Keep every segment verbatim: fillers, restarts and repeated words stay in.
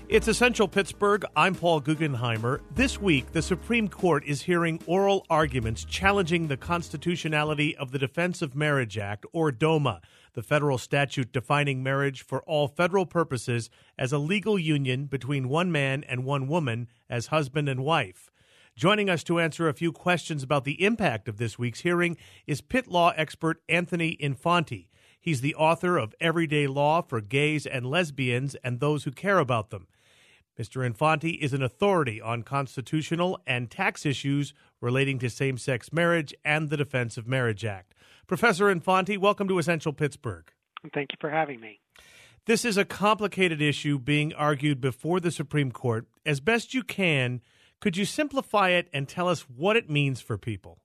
It's Essential Pittsburgh. I'm Paul Guggenheimer. This week, the Supreme Court is hearing oral arguments challenging the constitutionality of the Defense of Marriage Act, or DOMA, the federal statute defining marriage for all federal purposes as a legal union between one man and one woman as husband and wife. Joining us to answer a few questions about the impact of this week's hearing is Pitt law expert Anthony Infante. He's the author of Everyday Law for Gays and Lesbians and Those Who Care About Them. Mister Infante is an authority on constitutional and tax issues relating to same-sex marriage and the Defense of Marriage Act. Professor Infante, welcome to Essential Pittsburgh. Thank you for having me. This is a complicated issue being argued before the Supreme Court. As best you can, could you simplify it and tell us what it means for people?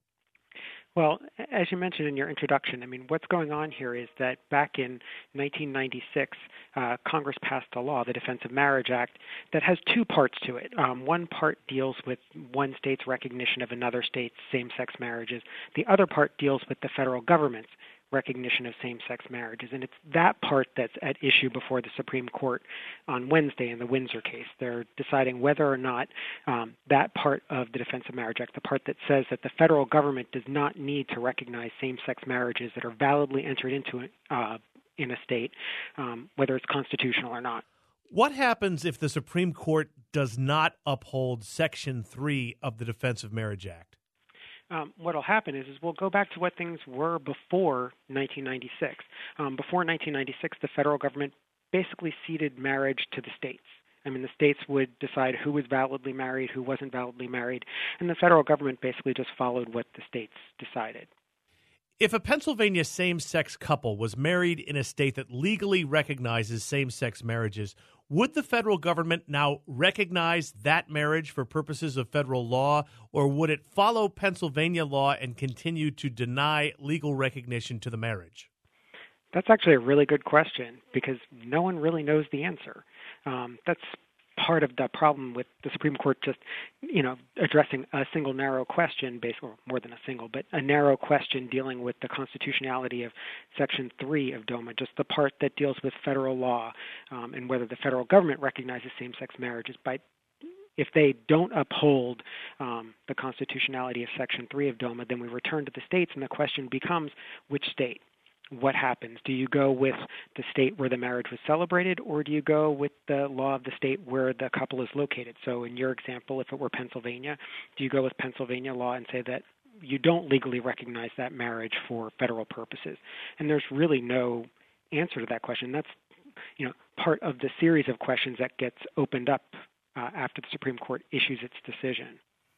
Well, as you mentioned in your introduction, I mean, what's going on here is that back in nineteen ninety-six, uh, Congress passed a law, the Defense of Marriage Act, that has two parts to it. Um, one part deals with one state's recognition of another state's same-sex marriages. The other part deals with the federal government's recognition of same-sex marriages. And it's that part that's at issue before the Supreme Court on Wednesday in the Windsor case. They're deciding whether or not um, that part of the Defense of Marriage Act, the part that says that the federal government does not need to recognize same-sex marriages that are validly entered into uh, in a state, um, whether it's constitutional or not. What happens if the Supreme Court does not uphold Section three of the Defense of Marriage Act? Um, what will happen is, is we'll go back to what things were before nineteen ninety-six. Um, before nineteen ninety-six, the federal government basically ceded marriage to the states. I mean, the states would decide who was validly married, who wasn't validly married, and the federal government basically just followed what the states decided. If a Pennsylvania same-sex couple was married in a state that legally recognizes same-sex marriages, would the federal government now recognize that marriage for purposes of federal law, or would it follow Pennsylvania law and continue to deny legal recognition to the marriage? That's actually a really good question because no one really knows the answer. Um, that's part of the problem with the Supreme Court just, you know, addressing a single narrow question, basically, or more than a single, but a narrow question dealing with the constitutionality of Section three of DOMA, just the part that deals with federal law um, and whether the federal government recognizes same-sex marriages. By if they don't uphold um, the constitutionality of Section three of DOMA, then we return to the states, and the question becomes, which state? What happens? Do you go with the state where the marriage was celebrated, or do you go with the law of the state where the couple is located? So in your example, if it were Pennsylvania, do you go with Pennsylvania law and say that you don't legally recognize that marriage for federal purposes? And there's really no answer to that question. That's, you know, part of the series of questions that gets opened up uh, after the Supreme Court issues its decision.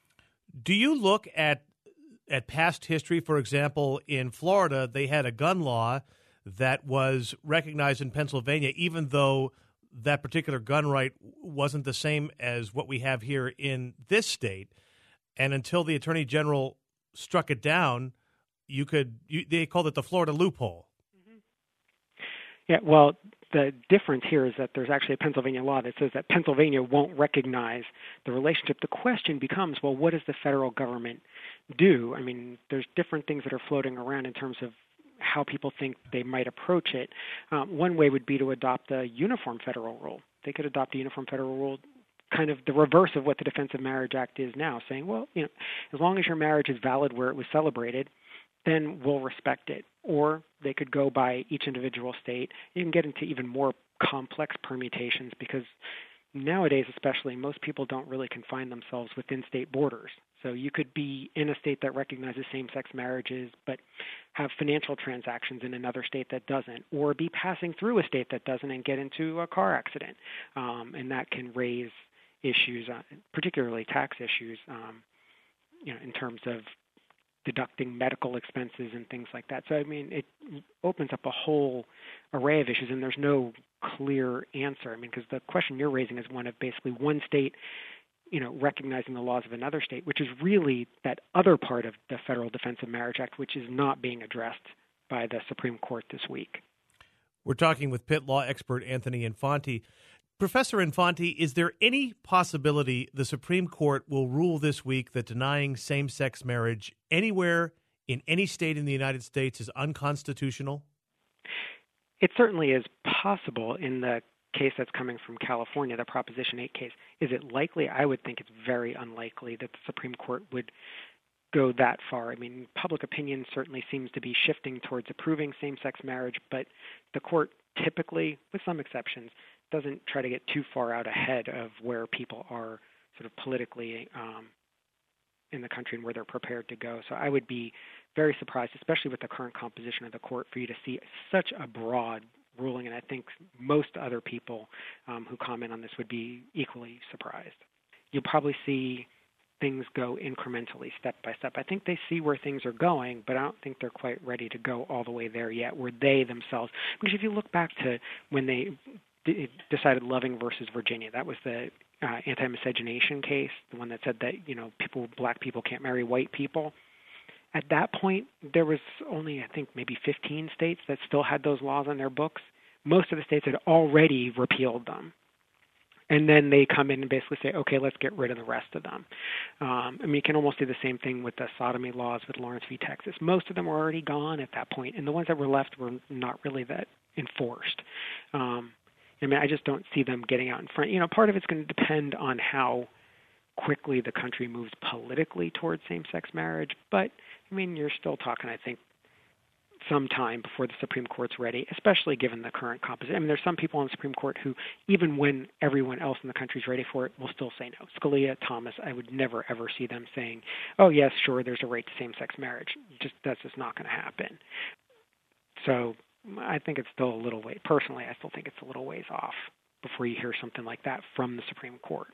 Do you look at At past history? For example, in Florida, they had a gun law that was recognized in Pennsylvania, even though that particular gun right wasn't the same as what we have here in this state. And until the Attorney General struck it down, you could you, they called it the Florida loophole. Mm-hmm. Yeah, well, the difference here is that there's actually a Pennsylvania law that says that Pennsylvania won't recognize the relationship. The question becomes, well, what does the federal government do? I mean, there's different things that are floating around in terms of how people think they might approach it. Um, one way would be to adopt a uniform federal rule. They could adopt a uniform federal rule, kind of the reverse of what the Defense of Marriage Act is now, saying, well, you know, as long as your marriage is valid where it was celebrated, then we'll respect it. Or they could go by each individual state. You can get into even more complex permutations because nowadays, especially, most people don't really confine themselves within state borders. So you could be in a state that recognizes same-sex marriages but have financial transactions in another state that doesn't, or be passing through a state that doesn't and get into a car accident. Um, and that can raise issues, uh, particularly tax issues, um, you know, in terms of deducting medical expenses and things like that. So, I mean, it opens up a whole array of issues, and there's no clear answer. I mean, because the question you're raising is one of basically one state, you know, recognizing the laws of another state, which is really that other part of the Federal Defense of Marriage Act, which is not being addressed by the Supreme Court this week. We're talking with Pitt law expert Anthony Infante. Professor Infante, is there any possibility the Supreme Court will rule this week that denying same-sex marriage anywhere in any state in the United States is unconstitutional? It certainly is possible in the case that's coming from California, the Proposition eight case, is it likely? I would think it's very unlikely that the Supreme Court would go that far. I mean, public opinion certainly seems to be shifting towards approving same-sex marriage, but the court typically, with some exceptions, doesn't try to get too far out ahead of where people are sort of politically um, in the country and where they're prepared to go. So I would be very surprised, especially with the current composition of the court, for you to see such a broad ruling, and I think most other people um, who comment on this would be equally surprised. You'll probably see things go incrementally, step by step. I think they see where things are going, but I don't think they're quite ready to go all the way there yet, where they themselves, because if you look back to when they d- decided Loving versus Virginia, that was the uh, anti-miscegenation case, the one that said that, you know, people, black people can't marry white people. At that point, there was only, I think, maybe fifteen states that still had those laws on their books. Most of the states had already repealed them. And then they come in and basically say, okay, let's get rid of the rest of them. Um, I mean, you can almost do the same thing with the sodomy laws with Lawrence v. Texas. Most of them were already gone at that point, and the ones that were left were not really that enforced. Um, I mean, I just don't see them getting out in front. You know, part of it's going to depend on how quickly the country moves politically towards same-sex marriage, but, I mean, you're still talking, I think, some time before the Supreme Court's ready, especially given the current composition. I mean, there's some people on the Supreme Court who, even when everyone else in the country's ready for it, will still say no. Scalia, Thomas, I would never, ever see them saying, oh, yes, sure, there's a right to same-sex marriage. Just that's just not going to happen. So I think it's still a little way, personally, I still think it's a little ways off before you hear something like that from the Supreme Court.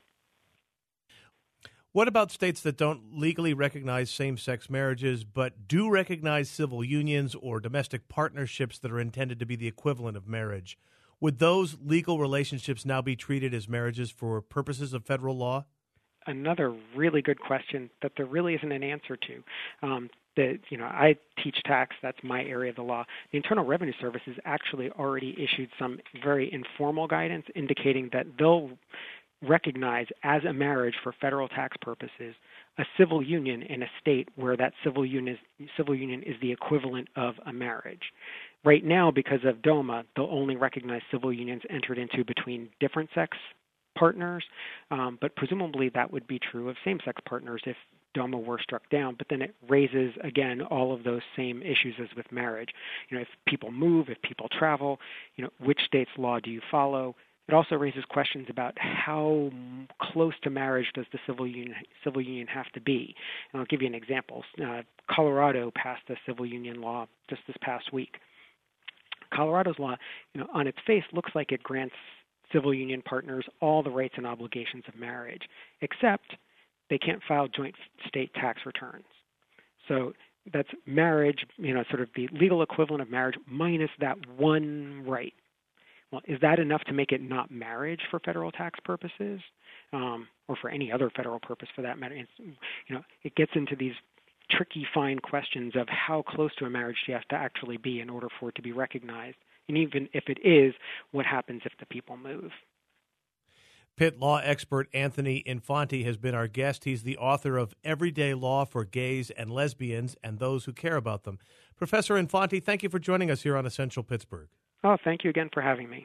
What about states that don't legally recognize same-sex marriages but do recognize civil unions or domestic partnerships that are intended to be the equivalent of marriage? Would those legal relationships now be treated as marriages for purposes of federal law? Another really good question that there really isn't an answer to. Um, that, you know, I teach tax, that's my area of the law. The Internal Revenue Service has actually already issued some very informal guidance indicating that they'll recognize as a marriage for federal tax purposes a civil union in a state where that civil union is, civil union is the equivalent of a marriage. Right now, because of DOMA, they'll only recognize civil unions entered into between different sex partners, um, but presumably that would be true of same-sex partners if DOMA were struck down. But then it raises, again, all of those same issues as with marriage. You know, if people move, if people travel, you know, which state's law do you follow? It also raises questions about how close to marriage does the civil union civil union have to be. And I'll give you an example. Uh, Colorado passed a civil union law just this past week. Colorado's law, you know, on its face looks like it grants civil union partners all the rights and obligations of marriage, except they can't file joint state tax returns. So that's marriage, you know, sort of the legal equivalent of marriage minus that one right. Well, is that enough to make it not marriage for federal tax purposes, um, or for any other federal purpose for that matter? It's, you know, it gets into these tricky, fine questions of how close to a marriage do you have to actually be in order for it to be recognized, and even if it is, what happens if the people move? Pitt law expert Anthony Infante has been our guest. He's the author of Everyday Law for Gays and Lesbians and Those Who Care About Them. Professor Infante, thank you for joining us here on Essential Pittsburgh. Oh, thank you again for having me.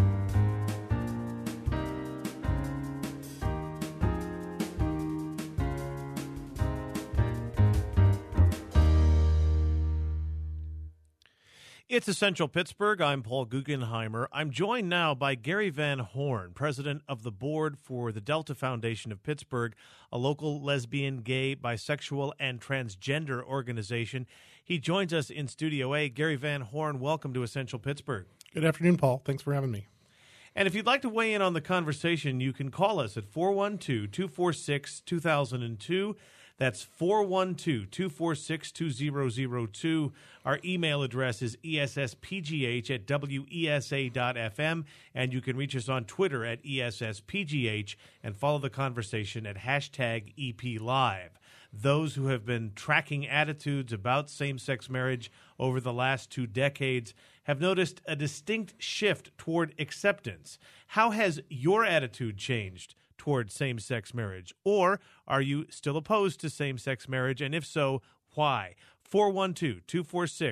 It's Essential Pittsburgh. I'm Paul Guggenheimer. I'm joined now by Gary Van Horn, president of the board for the Delta Foundation of Pittsburgh, a local lesbian, gay, bisexual, and transgender organization. He joins us in Studio A. Gary Van Horn, welcome to Essential Pittsburgh. Good afternoon, Paul. Thanks for having me. And if you'd like to weigh in on the conversation, you can call us at four one two, two four six, two thousand two. That's four one two, two four six, two zero zero two. Our email address is E S S P G H at W E S A dot F M, and you can reach us on Twitter at E S S P G H and follow the conversation at hashtag E P Live. Those who have been tracking attitudes about same-sex marriage over the last two decades have noticed a distinct shift toward acceptance. How has your attitude changed toward same-sex marriage? Or are you still opposed to same-sex marriage? And if so, why? four one two, two four six,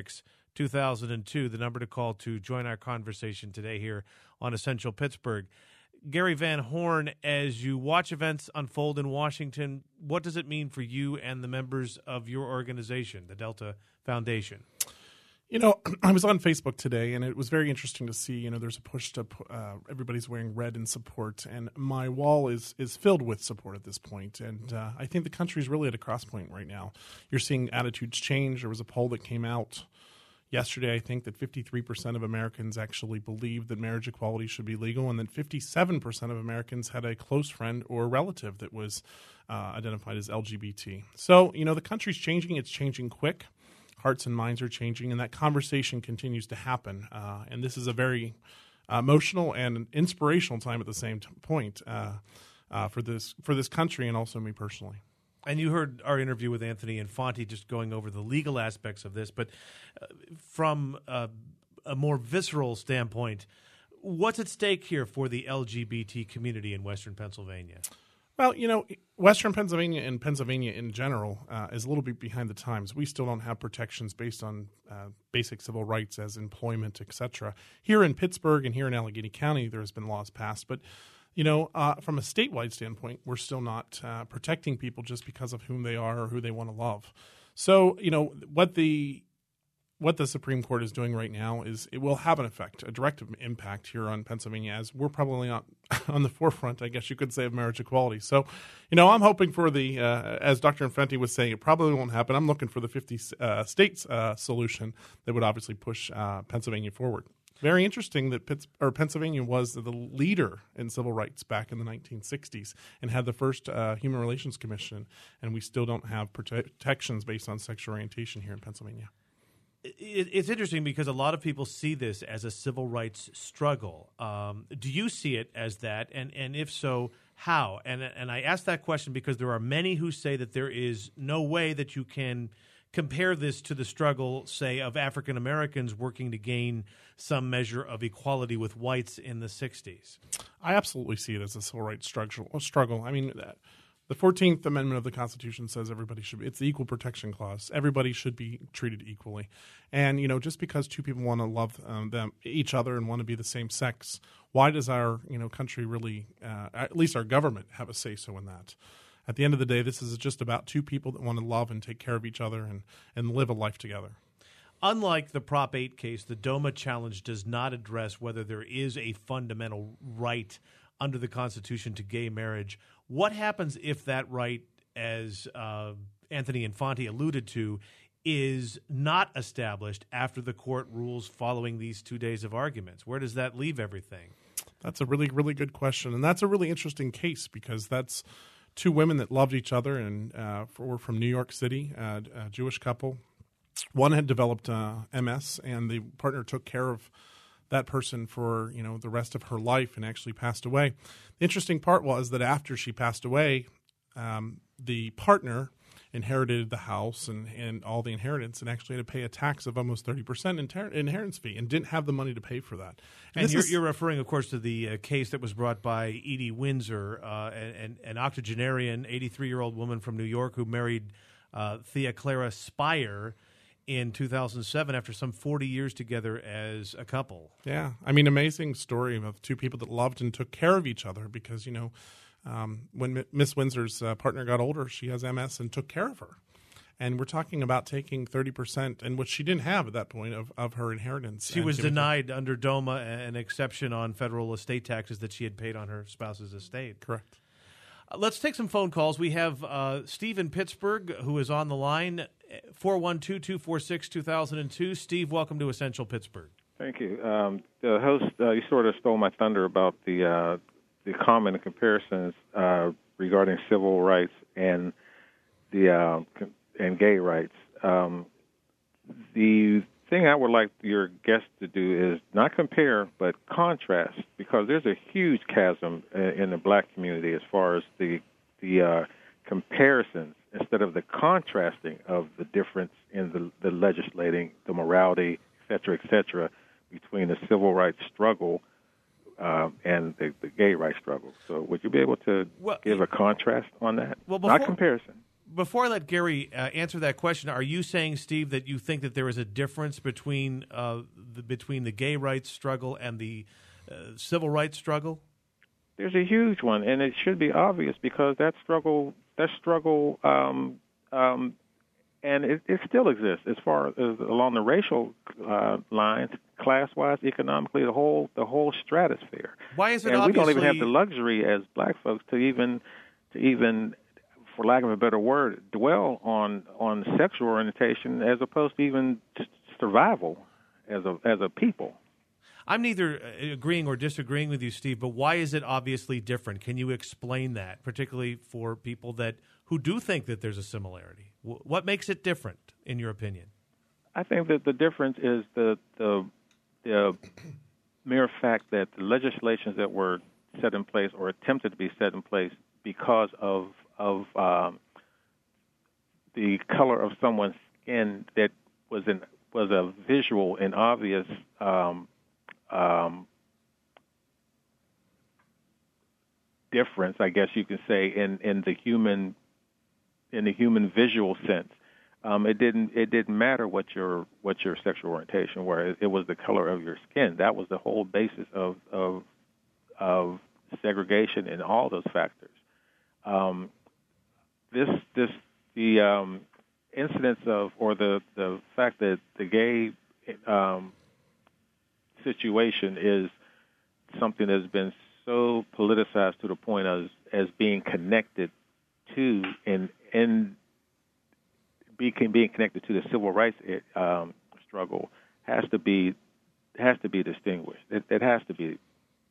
two thousand two, the number to call to join our conversation today here on Essential Pittsburgh. Gary Van Horn, as you watch events unfold in Washington, what does it mean for you and the members of your organization, the Delta Foundation? You know, I was on Facebook today, and it was very interesting to see, you know, there's a push to uh, everybody's wearing red in support, and my wall is is filled with support at this point. And uh, I think the country is really at a cross point right now. You're seeing attitudes change. There was a poll that came out yesterday, I think, that fifty-three percent of Americans actually believe that marriage equality should be legal, and that fifty-seven percent of Americans had a close friend or relative that was uh, identified as L G B T. So, you know, the country's changing. It's changing quick. Hearts and minds are changing, and that conversation continues to happen. Uh, and this is a very uh, emotional and inspirational time at the same t- point uh, uh, for this for this country and also me personally. And you heard our interview with Anthony Infante just going over the legal aspects of this, but uh, from uh, a more visceral standpoint, what's at stake here for the L G B T community in Western Pennsylvania? Well, you know, Western Pennsylvania and Pennsylvania in general uh, is a little bit behind the times. We still don't have protections based on uh, basic civil rights as employment, et cetera. Here in Pittsburgh and here in Allegheny County, there has been laws passed. But, you know, uh, from a statewide standpoint, we're still not uh, protecting people just because of whom they are or who they want to love. So, you know, what the what the Supreme Court is doing right now is it will have an effect, a direct impact here on Pennsylvania, as we're probably not on the forefront, I guess you could say, of marriage equality. So, you know, I'm hoping for the, uh, as Doctor Infante was saying, it probably won't happen. I'm looking for the fifty uh, states uh, solution that would obviously push uh, Pennsylvania forward. Very interesting that Pitts, or Pennsylvania was the leader in civil rights back in the nineteen sixties and had the first uh, Human Relations Commission, and we still don't have prote- protections based on sexual orientation here in Pennsylvania. It's interesting because a lot of people see this as a civil rights struggle. Um, do you see it as that? And and if so, how? And and I ask that question because there are many who say that there is no way that you can compare this to the struggle, say, of African Americans working to gain some measure of equality with whites in the sixties. I absolutely see it as a civil rights struggle. struggle. I mean, that. The fourteenth Amendment of the Constitution says everybody should be, it's the Equal Protection Clause. Everybody should be treated equally. And, you know, just because two people want to love um, them, each other and want to be the same sex, why does our, you know, country really, uh, at least our government, have a say-so in that? At the end of the day, this is just about two people that want to love and take care of each other and, and live a life together. Unlike the Prop eight case, the DOMA challenge does not address whether there is a fundamental right under the Constitution to gay marriage. What happens if that right, as uh, Anthony Infante alluded to, is not established after the court rules following these two days of arguments? Where does that leave everything? That's a really, really good question. And that's a really interesting case because that's two women that loved each other and uh, were from New York City, uh, a Jewish couple. One had developed uh, M S, and the partner took care of that person for, you know, the rest of her life and actually passed away. The interesting part was that after she passed away, um, the partner inherited the house and, and all the inheritance and actually had to pay a tax of almost thirty percent inher- inheritance fee and didn't have the money to pay for that. And, and you're, is, you're referring, of course, to the uh, case that was brought by Edie Windsor, uh, an, an octogenarian, eighty-three-year-old woman from New York who married uh, Thea Clara Spire in two thousand seven after some forty years together as a couple. Yeah. I mean, amazing story of two people that loved and took care of each other because, you know, um, when Miss Windsor's uh, partner got older, she has M S and took care of her. And we're talking about taking thirty percent, and what she didn't have at that point, of, of her inheritance. She was denied her. under DOMA an exception on federal estate taxes that she had paid on her spouse's estate. Correct. Uh, let's take some phone calls. We have uh, Steve in Pittsburgh who is on the line, four one two, two four six, two thousand two. Steve, welcome to Essential Pittsburgh. Thank you. Um, the host, uh, you sort of stole my thunder about the uh, the comment and comparisons uh, regarding civil rights and the uh, and gay rights. Um, the thing I would like your guest to do is not compare, but contrast, because there's a huge chasm in the black community as far as the the uh, comparisons instead of the contrasting of the difference in the, the legislating, the morality, et cetera, et cetera, between the civil rights struggle uh, and the, the gay rights struggle. So would you be able to well, give a contrast on that? Well, before, not comparison. before I let Gary uh, answer that question, are you saying, Steve, that you think that there is a difference between uh, the, between the gay rights struggle and the uh, civil rights struggle? There's a huge one, and it should be obvious because that struggle, that struggle, um, um, and it, it still exists as far as along the racial uh, lines, class-wise, economically, the whole the whole stratosphere. Why is it? And obviously... we don't even have the luxury as black folks to even to even, for lack of a better word, dwell on on sexual orientation as opposed to even survival as a as a people. I'm neither agreeing or disagreeing with you, Steve, but why is it obviously different? Can you explain that, particularly for people that who do think that there's a similarity? What makes it different, in your opinion? I think that the difference is the the, the mere fact that the legislations that were set in place or attempted to be set in place because of of um, the color of someone's skin that was in was a visual and obvious um, um, difference, I guess you can say, in, in the human in the human visual sense. Um, it didn't it didn't matter what your what your sexual orientation was. It was the color of your skin. That was the whole basis of of, of segregation and all those factors. Um, this this the um, incidence of or the, the fact that the gay um, situation is something that's been so politicized to the point as as being connected to and and being being connected to the civil rights um, struggle has to be has to be distinguished. It, it has to be.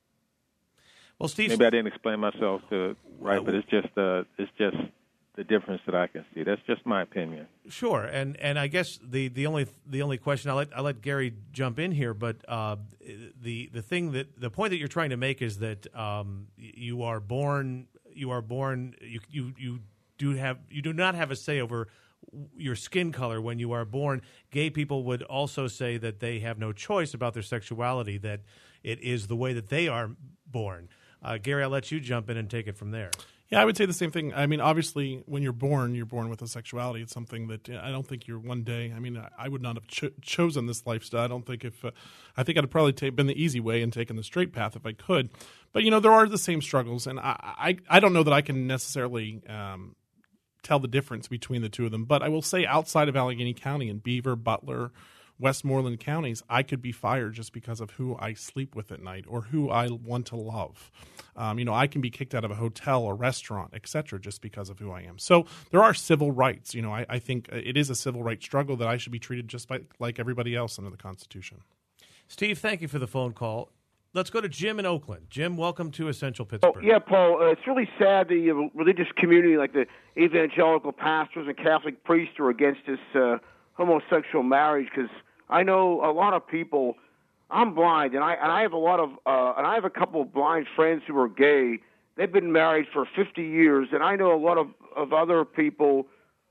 Well, Steve, maybe I didn't explain myself to right, but it's just uh, it's just the difference that I can see. That's just my opinion. Sure, and and I guess the, the only the only question I'll let I'll let Gary jump in here, but uh, the the thing that the point that you're trying to make is that um, you are born you are born you you you do have you do not have a say over your skin color when you are born. Gay people would also say that they have no choice about their sexuality, that it is the way that they are born. Uh, Gary, I'll let you jump in and take it from there. Yeah, I would say the same thing. I mean, obviously, when you're born, you're born with a sexuality. It's something that I don't think you're one day. I mean, I, I would not have cho- chosen this lifestyle. I don't think if uh, I think I'd have probably ta- been the easy way and taken the straight path if I could. But you know, there are the same struggles, and I I, I don't know that I can necessarily um, tell the difference between the two of them. But I will say, outside of Allegheny County and Beaver, Butler, Westmoreland counties, I could be fired just because of who I sleep with at night or who I want to love. Um, you know, I can be kicked out of a hotel or restaurant, et cetera, just because of who I am. So there are civil rights. You know, I, I think it is a civil rights struggle that I should be treated just by, like everybody else under the Constitution. Steve, thank you for the phone call. Let's go to Jim in Oakland. Jim, welcome to Essential Pittsburgh. Oh, yeah, Paul, uh, it's really sad the uh, religious community, like the evangelical pastors and Catholic priests, are against this uh, homosexual marriage, because I know a lot of people. I'm blind, and I and I have a lot of uh, and I have a couple of blind friends who are gay. They've been married for fifty years, and I know a lot of, of other people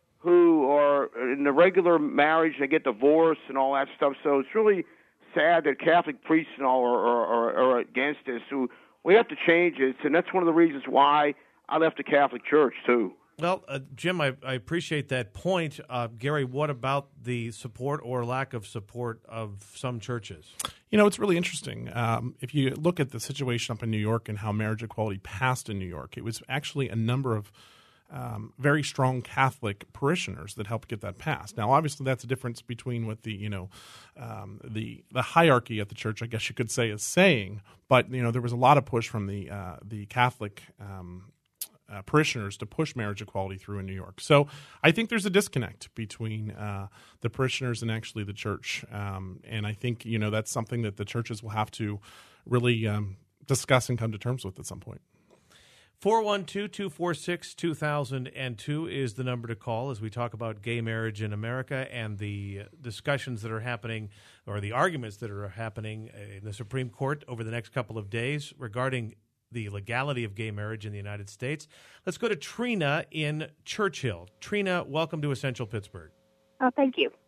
who are in a regular marriage. They get divorced and all that stuff. So it's really sad that Catholic priests and all are, are, are against this. So we have to change it, and that's one of the reasons why I left the Catholic Church too. Well, uh, Jim, I, I appreciate that point. Uh, Gary, what about the support or lack of support of some churches? You know, it's really interesting. Um, if you look at the situation up in New York and how marriage equality passed in New York, it was actually a number of um, very strong Catholic parishioners that helped get that passed. Now, obviously, that's a difference between what the, you know, um, the the hierarchy at the church, I guess you could say, is saying. But, you know, there was a lot of push from the, uh, the Catholic um Uh, parishioners to push marriage equality through in New York. So I think there's a disconnect between uh, the parishioners and actually the church. Um, and I think, you know, that's something that the churches will have to really um, discuss and come to terms with at some point. four one two, two four six, two thousand two is the number to call as we talk about gay marriage in America and the discussions that are happening or the arguments that are happening in the Supreme Court over the next couple of days regarding the legality of gay marriage in the United States. Let's go to Trina in Churchill. Trina, welcome to Essential Pittsburgh. Oh, thank you.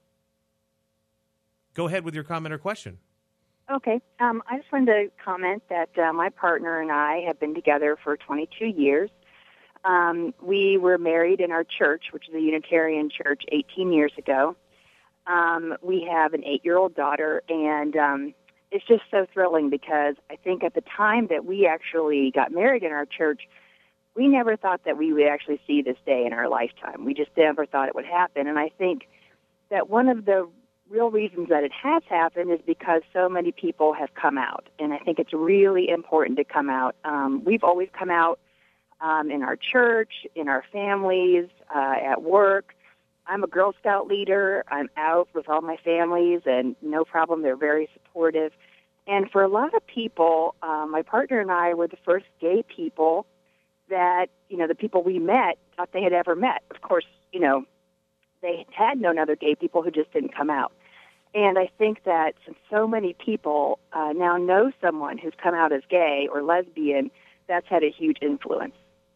Go ahead with your comment or question. Okay. Um, I just wanted to comment that uh, my partner and I have been together for twenty-two years. Um, we were married in our church, which is a Unitarian church, eighteen years ago. Um, we have an eight-year-old daughter, and um, it's just so thrilling because I think at the time that we actually got married in our church, we never thought that we would actually see this day in our lifetime. We just never thought it would happen. And I think that one of the real reasons that it has happened is because so many people have come out. And I think it's really important to come out. Um, we've always come out um, in our church, in our families, uh, at work. I'm a Girl Scout leader. I'm out with all my families, and no problem. They're very supportive. And for a lot of people, uh, my partner and I were the first gay people that, you know, the people we met thought they had ever met. Of course, you know, they had known other gay people who just didn't come out. And I think that since so many people uh, now know someone who's come out as gay or lesbian, that's had a huge influence.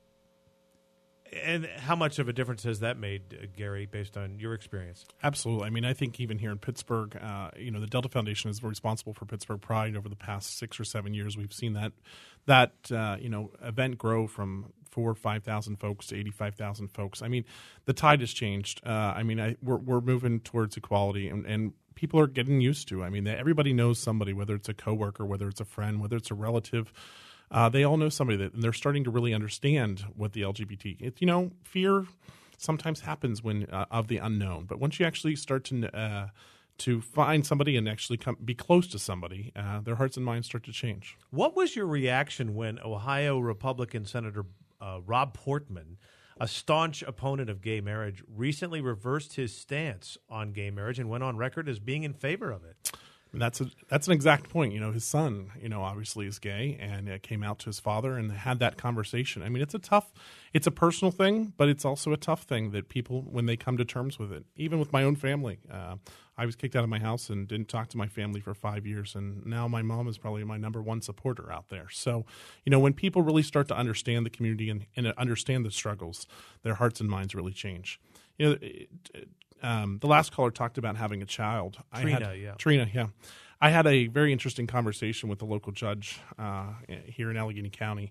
And how much of a difference has that made, uh, Gary, based on your experience? Absolutely. I mean, I think even here in Pittsburgh, uh, you know, the Delta Foundation is responsible for Pittsburgh Pride. Over the past six or seven years, we've seen that that uh, you know event grow from four or five thousand folks to eighty-five thousand folks. I mean, the tide has changed. Uh, I mean, I, we're we're moving towards equality, and, and people are getting used to. I mean, everybody knows somebody, whether it's a coworker, whether it's a friend, whether it's a relative. Uh, they all know somebody that, and they're starting to really understand what the L G B T. It, you know, fear sometimes happens when uh, of the unknown, but once you actually start to uh, to find somebody and actually come be close to somebody, uh, their hearts and minds start to change. What was your reaction when Ohio Republican Senator uh, Rob Portman, a staunch opponent of gay marriage, recently reversed his stance on gay marriage and went on record as being in favor of it? And that's a, that's an exact point. You know, his son, you know, obviously is gay, and it came out to his father and had that conversation. I mean, it's a tough, it's a personal thing, but it's also a tough thing that people, when they come to terms with it, even with my own family. Uh, I was kicked out of my house and didn't talk to my family for five years, and now my mom is probably my number one supporter out there. So, you know, when people really start to understand the community and, and understand the struggles, their hearts and minds really change. You know, it, it, Um, the last caller talked about having a child. Trina, I had, yeah. Trina, yeah. I had a very interesting conversation with the local judge uh, here in Allegheny County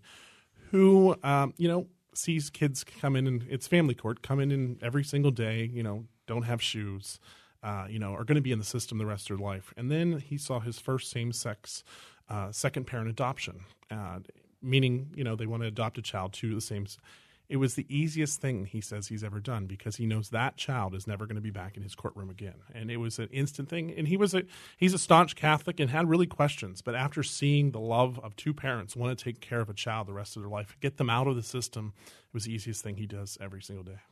who, um, you know, sees kids come in, and it's family court, come in, in every single day, you know, don't have shoes, uh, you know, are going to be in the system the rest of their life. And then he saw his first same-sex uh, second-parent adoption, uh, meaning, you know, they want to adopt a child to the same – it was the easiest thing, he says, he's ever done because he knows that child is never going to be back in his courtroom again. And it was an instant thing. And he was a he's a staunch Catholic and had really questions. But after seeing the love of two parents want to take care of a child the rest of their life, get them out of the system, it was the easiest thing he does every single day.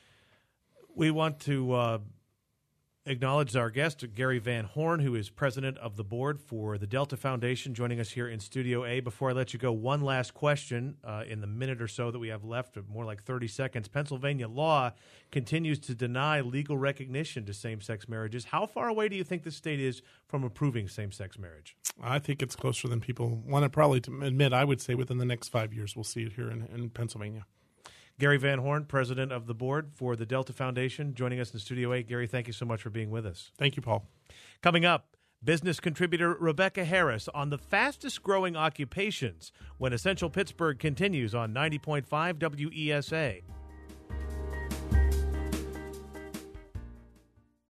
We want to uh, acknowledge our guest, Gary Van Horn, who is president of the board for the Delta Foundation, joining us here in Studio A. Before I let you go, one last question uh, in the minute or so that we have left, more like thirty seconds. Pennsylvania law continues to deny legal recognition to same-sex marriages. How far away do you think the state is from approving same-sex marriage? I think it's closer than people want to probably admit. I would say within the next five years we'll see it here in, in Pennsylvania. Gary Van Horn, president of the board for the Delta Foundation, joining us in Studio A. Gary, thank you so much for being with us. Thank you, Paul. Coming up, business contributor Rebecca Harris on the fastest-growing occupations when Essential Pittsburgh continues on ninety point five W E S A.